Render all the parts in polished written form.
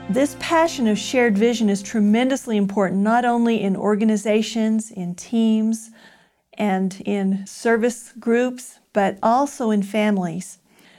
This passion of shared vision is tremendously important, not only in organizations, in teams, and in service groups, but also in families.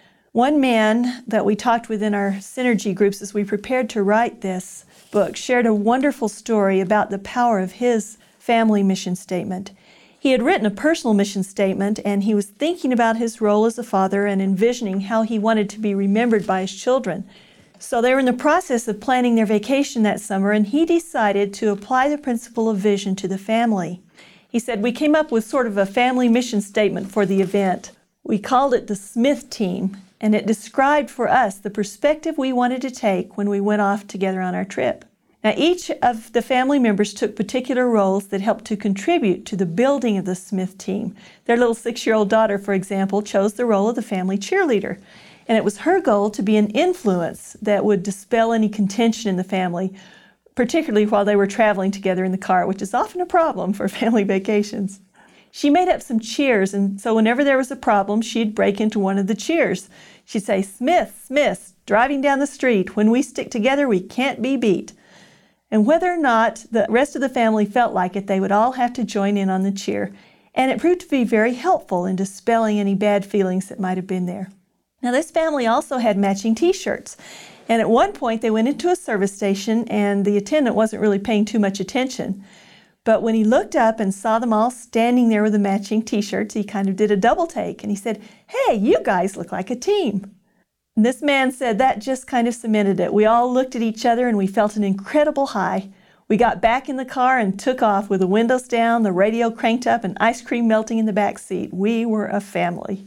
One man that we talked with in our synergy groups as we prepared to write this book shared a wonderful story about the power of his family mission statement. He had written a personal mission statement, and he was thinking about his role as a father and envisioning how he wanted to be remembered by his children. So they were in the process of planning their vacation that summer, and he decided to apply the principle of vision to the family. He said, "We came up with sort of a family mission statement for the event. We called it the Smith Team, and it described for us the perspective we wanted to take when we went off together on our trip." Now, each of the family members took particular roles that helped to contribute to the building of the Smith Team. Their little 6-year-old daughter, for example, chose the role of the family cheerleader. And it was her goal to be an influence that would dispel any contention in the family, particularly while they were traveling together in the car, which is often a problem for family vacations. She made up some cheers, and so whenever there was a problem, she'd break into one of the cheers. She'd say, "Smith, Smith, driving down the street. When we stick together, we can't be beat." And whether or not the rest of the family felt like it, they would all have to join in on the cheer. And it proved to be very helpful in dispelling any bad feelings that might have been there. Now, this family also had matching T-shirts. And at one point, they went into a service station, and the attendant wasn't really paying too much attention. But when he looked up and saw them all standing there with the matching T-shirts, he kind of did a double take, and he said, "Hey, you guys look like a team." And this man said that just kind of cemented it. We all looked at each other, and we felt an incredible high. We got back in the car and took off with the windows down, the radio cranked up, and ice cream melting in the back seat. We were a family.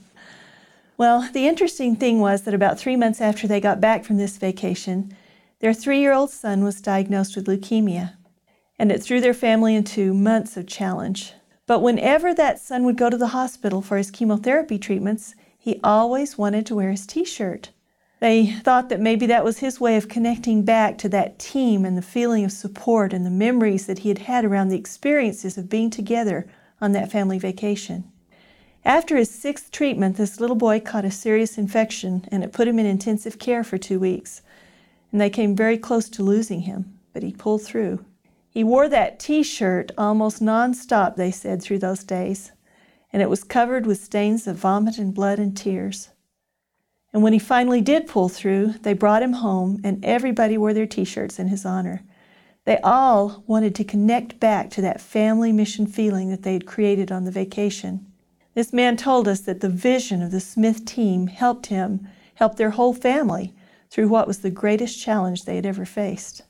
Well, the interesting thing was that about 3 months after they got back from this vacation, their 3-year-old son was diagnosed with leukemia. And it threw their family into months of challenge. But whenever that son would go to the hospital for his chemotherapy treatments, he always wanted to wear his T-shirt. They thought that maybe that was his way of connecting back to that team and the feeling of support and the memories that he had had around the experiences of being together on that family vacation. After his 6th treatment, this little boy caught a serious infection, and it put him in intensive care for 2 weeks. And they came very close to losing him, but he pulled through. He wore that T-shirt almost nonstop, they said, through those days, and it was covered with stains of vomit and blood and tears. And when he finally did pull through, they brought him home, and everybody wore their T-shirts in his honor. They all wanted to connect back to that family mission feeling that they had created on the vacation. This man told us that the vision of the Smith Team helped their whole family through what was the greatest challenge they had ever faced.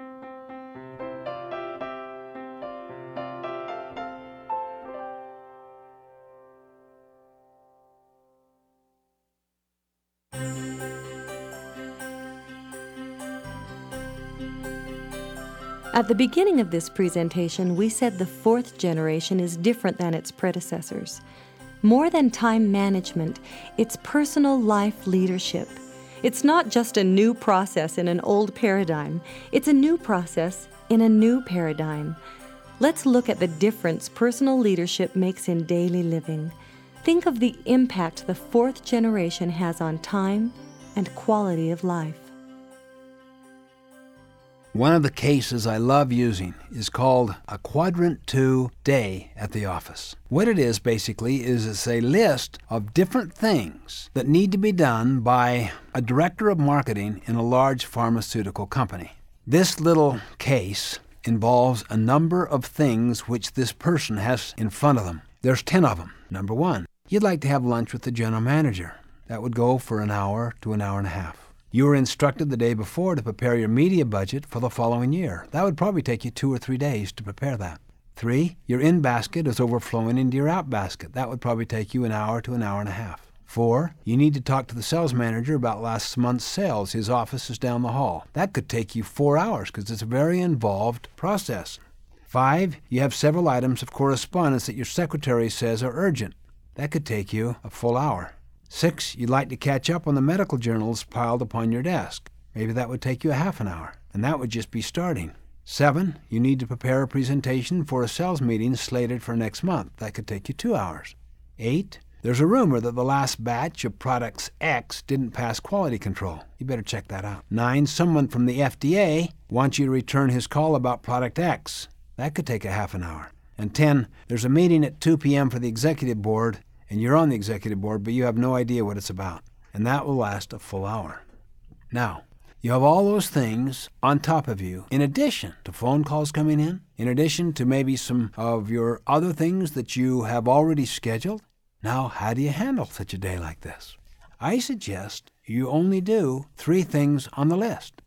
At the beginning of this presentation, we said the 4th generation is different than its predecessors. More than time management, it's personal life leadership. It's not just a new process in an old paradigm. It's a new process in a new paradigm. Let's look at the difference personal leadership makes in daily living. Think of the impact the 4th generation has on time and quality of life. One of the cases I love using is called a Quadrant 2 day at the office. What it is basically is it's a list of different things that need to be done by a director of marketing in a large pharmaceutical company. This little case involves a number of things which this person has in front of them. There's 10 of them. Number 1, you'd like to have lunch with the general manager. That would go for an hour to an hour and a half. You were instructed the day before to prepare your media budget for the following year. That would probably take you 2 or 3 days to prepare that. 3, your in basket is overflowing into your out basket. That would probably take you an hour to an hour and a half. 4, you need to talk to the sales manager about last month's sales. His office is down the hall. That could take you 4 hours because it's a very involved process. 5, you have several items of correspondence that your secretary says are urgent. That could take you a full hour. 6, you'd like to catch up on the medical journals piled upon your desk. Maybe that would take you a half an hour, and that would just be starting. 7, you need to prepare a presentation for a sales meeting slated for next month. That could take you 2 hours. 8, There's a rumor that the last batch of products X didn't pass quality control. You better check that out. 9, someone from the FDA wants you to return his call about product X. That could take a half an hour. And 10, there's a meeting at 2 p.m. for the executive board, and you're on the executive board, but you have no idea what it's about. And that will last a full hour. Now, you have all those things on top of you, in addition to phone calls coming in addition to maybe some of your other things that you have already scheduled. Now, how do you handle such a day like this? I suggest you only do 3 things on the list.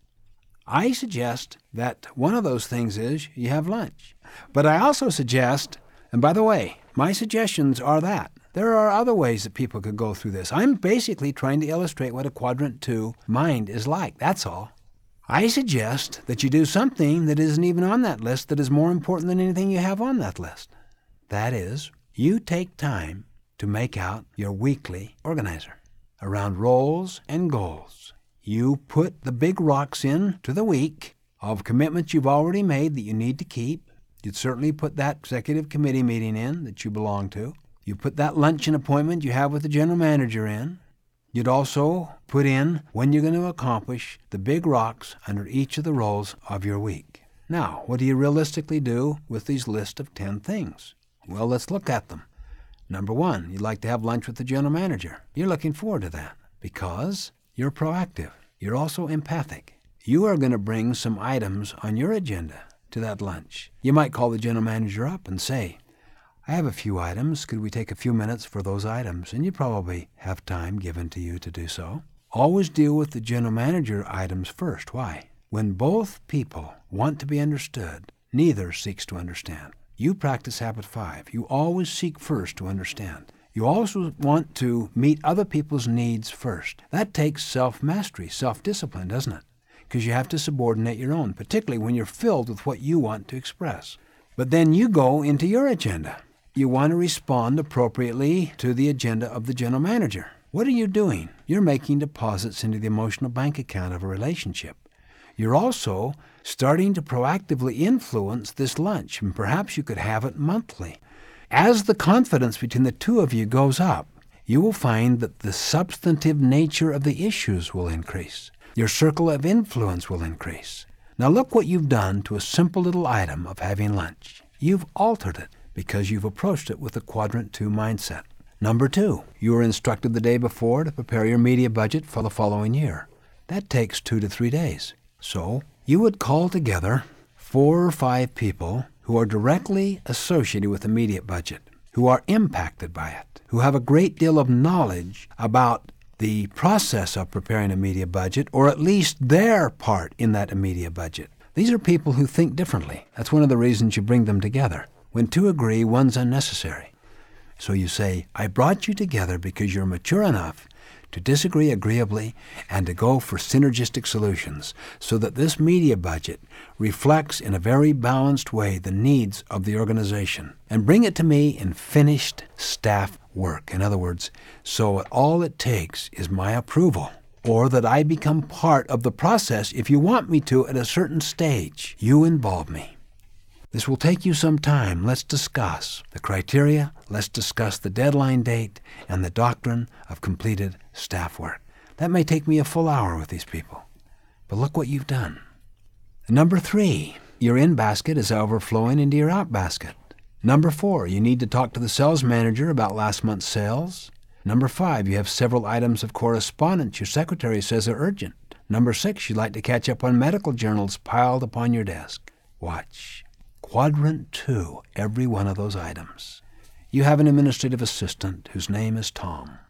I suggest that one of those things is you have lunch. But I also suggest, and by the way, my suggestions are that there are other ways that people could go through this. I'm basically trying to illustrate what a quadrant 2 mind is like. That's all. I suggest that you do something that isn't even on that list that is more important than anything you have on that list. That is, you take time to make out your weekly organizer around roles and goals. You put the big rocks in to the week of commitments you've already made that you need to keep. You'd certainly put that executive committee meeting in that you belong to. You put that luncheon appointment you have with the general manager in. You'd also put in when you're going to accomplish the big rocks under each of the roles of your week. Now, what do you realistically do with these list of 10 things? Well, let's look at them. Number 1, you'd like to have lunch with the general manager. You're looking forward to that because you're proactive. You're also empathic. You are going to bring some items on your agenda to that lunch. You might call the general manager up and say, I have a few items. Could we take a few minutes for those items? And you probably have time given to you to do so. Always deal with the general manager items first. Why? When both people want to be understood, neither seeks to understand. You practice habit 5. You always seek first to understand. You also want to meet other people's needs first. That takes self-mastery, self-discipline, doesn't it? Because you have to subordinate your own, particularly when you're filled with what you want to express. But then you go into your agenda. You want to respond appropriately to the agenda of the general manager. What are you doing? You're making deposits into the emotional bank account of a relationship. You're also starting to proactively influence this lunch, and perhaps you could have it monthly. As the confidence between the two of you goes up, you will find that the substantive nature of the issues will increase. Your circle of influence will increase. Now look what you've done to a simple little item of having lunch. You've altered it because you've approached it with a quadrant 2 mindset. Number 2, you were instructed the day before to prepare your media budget for the following year. That takes 2 to 3 days. So you would call together 4 or 5 people who are directly associated with the media budget, who are impacted by it, who have a great deal of knowledge about the process of preparing a media budget, or at least their part in that media budget. These are people who think differently. That's one of the reasons you bring them together. When 2 agree, 1's unnecessary. So you say, I brought you together because you're mature enough to disagree agreeably and to go for synergistic solutions so that this media budget reflects in a very balanced way the needs of the organization. And bring it to me in finished staff work. In other words, so all it takes is my approval, or that I become part of the process if you want me to at a certain stage. You involve me. This will take you some time. Let's discuss the criteria, let's discuss the deadline date, and the doctrine of completed staff work. That may take me a full hour with these people. But look what you've done. Number 3, your in basket is overflowing into your out basket. Number 4, you need to talk to the sales manager about last month's sales. Number 5, you have several items of correspondence your secretary says are urgent. Number 6, you'd like to catch up on medical journals piled upon your desk. Watch. Quadrant 2, every one of those items. You have an administrative assistant whose name is Tom.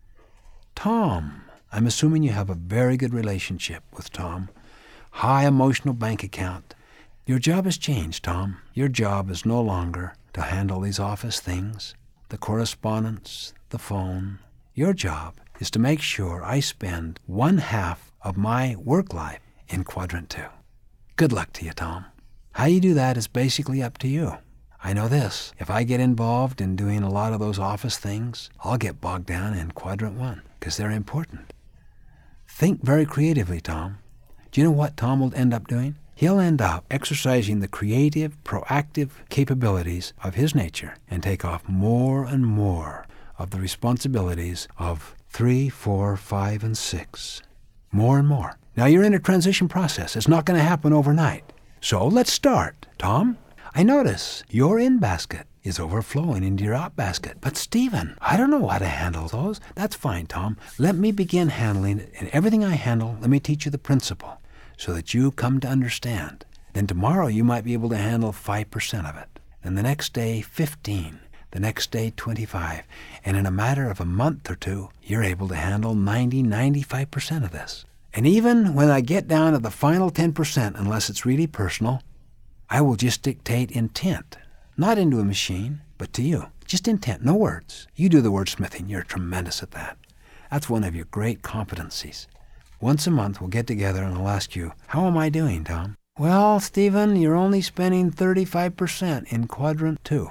Tom, I'm assuming you have a very good relationship with Tom. High emotional bank account. Your job has changed, Tom. Your job is no longer to handle these office things, the correspondence, the phone. Your job is to make sure I spend 1/2 of my work life in Quadrant 2. Good luck to you, Tom. How you do that is basically up to you. I know this. If I get involved in doing a lot of those office things, I'll get bogged down in Quadrant 1 because they're important. Think very creatively, Tom. Do you know what Tom will end up doing? He'll end up exercising the creative, proactive capabilities of his nature and take off more and more of the responsibilities of 3, 4, 5, and 6. More and more. Now you're in a transition process. It's not going to happen overnight. So let's start. Tom, I notice your in basket is overflowing into your out basket. But Stephen, I don't know how to handle those. That's fine, Tom. Let me begin handling it. And everything I handle, let me teach you the principle so that you come to understand. Then tomorrow you might be able to handle 5% of it. And the next day, 15. The next day, 25. And in a matter of a month or two, you're able to handle 90, 95% of this. And even when I get down to the final 10%, unless it's really personal, I will just dictate intent. Not into a machine, but to you. Just intent, no words. You do the wordsmithing. You're tremendous at that. That's one of your great competencies. Once a month, we'll get together and I'll ask you, how am I doing, Tom? Well, Stephen, you're only spending 35% in quadrant 2.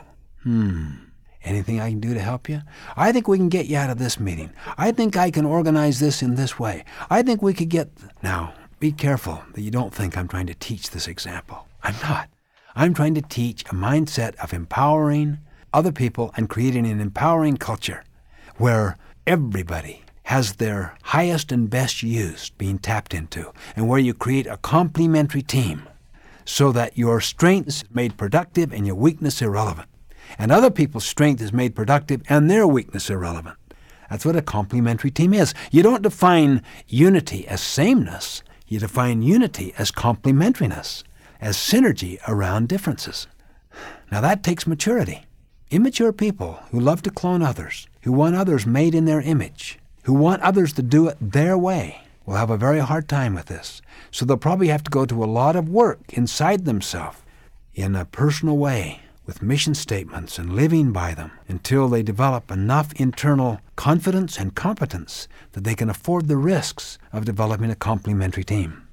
Anything I can do to help you? I think we can get you out of this meeting. I think I can organize this in this way. I think we could get... Now, be careful that you don't think I'm trying to teach this example. I'm not. I'm trying to teach a mindset of empowering other people and creating an empowering culture where everybody has their highest and best use being tapped into, and where you create a complementary team so that your strength is made productive and your weakness irrelevant, and other people's strength is made productive and their weakness irrelevant. That's what a complementary team is. You don't define unity as sameness. You define unity as complementariness, as synergy around differences. Now that takes maturity. Immature people who love to clone others, who want others made in their image, who want others to do it their way, will have a very hard time with this. So they'll probably have to go to a lot of work inside themselves in a personal way with mission statements and living by them until they develop enough internal confidence and competence that they can afford the risks of developing a complementary team.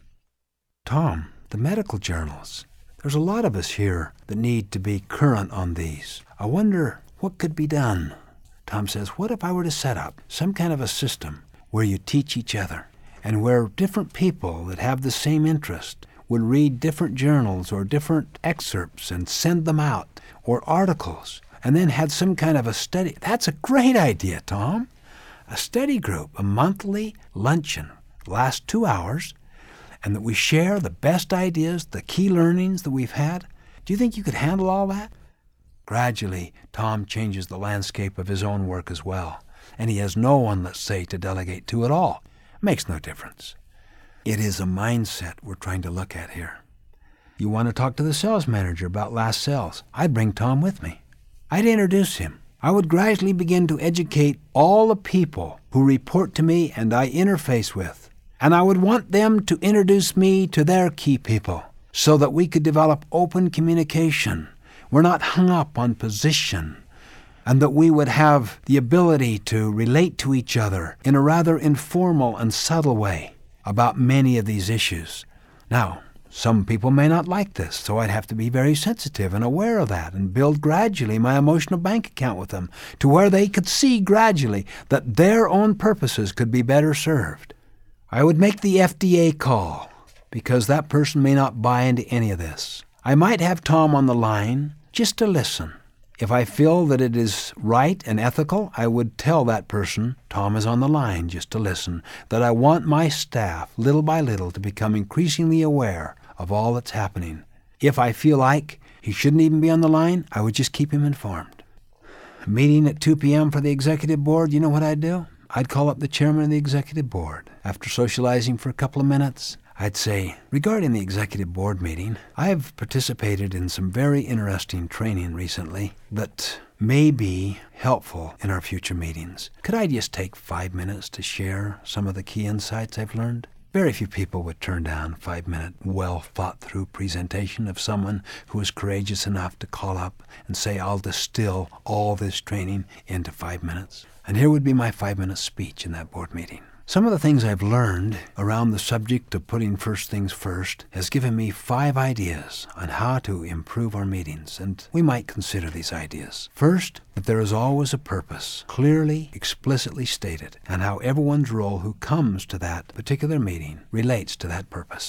Tom, the medical journals. There's a lot of us here that need to be current on these. I wonder what could be done. Tom says, what if I were to set up some kind of a system where you teach each other and where different people that have the same interest would read different journals or different excerpts and send them out, or articles, and then had some kind of a study. That's a great idea, Tom. A study group, a monthly luncheon, lasts 2 hours, and that we share the best ideas, the key learnings that we've had. Do you think you could handle all that? Gradually, Tom changes the landscape of his own work as well, and he has no one, let's say, to delegate to at all. Makes no difference. It is a mindset we're trying to look at here. You want to talk to the sales manager about last sales? I'd bring Tom with me. I'd introduce him. I would gradually begin to educate all the people who report to me and I interface with. And I would want them to introduce me to their key people so that we could develop open communication. We're not hung up on position, and that we would have the ability to relate to each other in a rather informal and subtle way about many of these issues. Now, some people may not like this, so I'd have to be very sensitive and aware of that and build gradually my emotional bank account with them to where they could see gradually that their own purposes could be better served. I would make the FDA call because that person may not buy into any of this. I might have Tom on the line just to listen. If I feel that it is right and ethical, I would tell that person, Tom is on the line just to listen, that I want my staff, little by little, to become increasingly aware of all that's happening. If I feel like he shouldn't even be on the line, I would just keep him informed. A meeting at 2 p.m. for the executive board, you know what I'd do? I'd call up the chairman of the executive board. After socializing for a couple of minutes, I'd say, regarding the executive board meeting, I've participated in some very interesting training recently that may be helpful in our future meetings. Could I just take 5 minutes to share some of the key insights I've learned? Very few people would turn down a 5-minute, well-thought-through presentation of someone who is courageous enough to call up and say, I'll distill all this training into 5 minutes. And here would be my 5-minute speech in that board meeting. Some of the things I've learned around the subject of putting first things first has given me 5 ideas on how to improve our meetings, and we might consider these ideas. First, that there is always a purpose, clearly, explicitly stated, and how everyone's role who comes to that particular meeting relates to that purpose.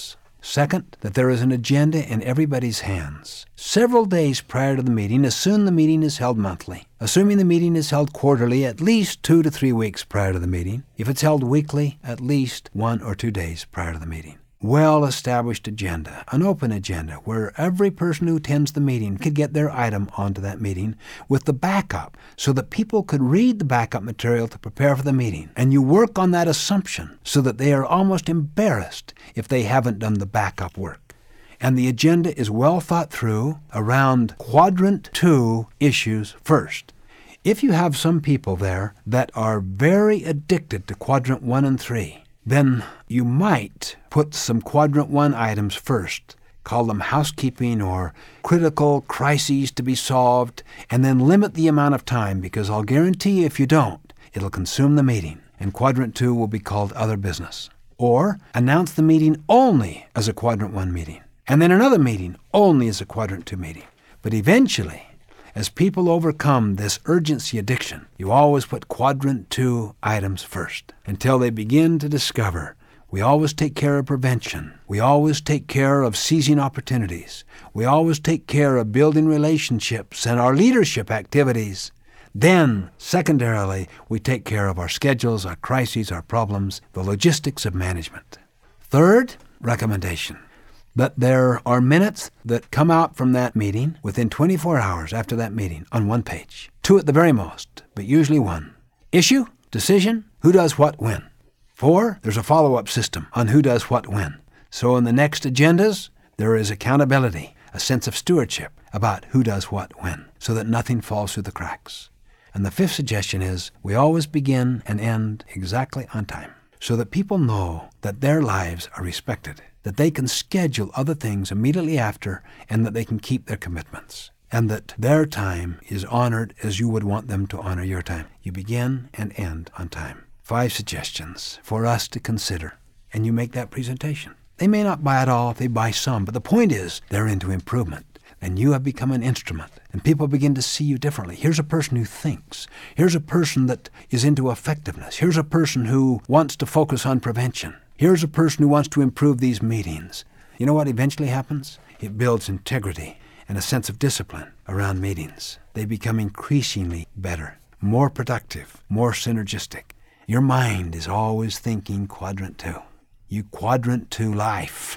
Second, that there is an agenda in everybody's hands. Several days prior to the meeting, assume the meeting is held monthly. Assuming the meeting is held quarterly, at least 2 to 3 weeks prior to the meeting. If it's held weekly, at least 1 or 2 days prior to the meeting. Well-established agenda, an open agenda, where every person who attends the meeting could get their item onto that meeting with the backup so that people could read the backup material to prepare for the meeting. And you work on that assumption so that they are almost embarrassed if they haven't done the backup work. And the agenda is well thought through around quadrant 2 issues first. If you have some people there that are very addicted to quadrant 1 and 3, then you might put some quadrant 1 items first, call them housekeeping or critical crises to be solved, and then limit the amount of time, because I'll guarantee you if you don't, it'll consume the meeting, and quadrant 2 will be called other business. Or announce the meeting only as a quadrant 1 meeting, and then another meeting only as a quadrant 2 meeting. But eventually, as people overcome this urgency addiction, you always put quadrant 2 items first until they begin to discover we always take care of prevention. We always take care of seizing opportunities. We always take care of building relationships and our leadership activities. Then, secondarily, we take care of our schedules, our crises, our problems, the logistics of management. Third recommendation: that there are minutes that come out from that meeting within 24 hours after that meeting on 1 page. 2 at the very most, but usually 1. Issue, decision, who does what when. 4, there's a follow-up system on who does what when. So in the next agendas, there is accountability, a sense of stewardship about who does what when, so that nothing falls through the cracks. And the 5th suggestion is we always begin and end exactly on time, so that people know that their lives are respected, that they can schedule other things immediately after, and that they can keep their commitments, and that their time is honored as you would want them to honor your time. You begin and end on time. 5 suggestions for us to consider, and you make that presentation. They may not buy it all, they buy some, but the point is they're into improvement, and you have become an instrument, and people begin to see you differently. Here's a person who thinks. Here's a person that is into effectiveness. Here's a person who wants to focus on prevention. Here's a person who wants to improve these meetings. You know what eventually happens? It builds integrity and a sense of discipline around meetings. They become increasingly better, more productive, more synergistic. Your mind is always thinking quadrant 2. You quadrant 2 life.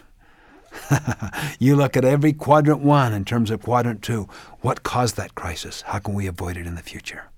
You look at every quadrant 1 in terms of quadrant 2. What caused that crisis? How can we avoid it in the future?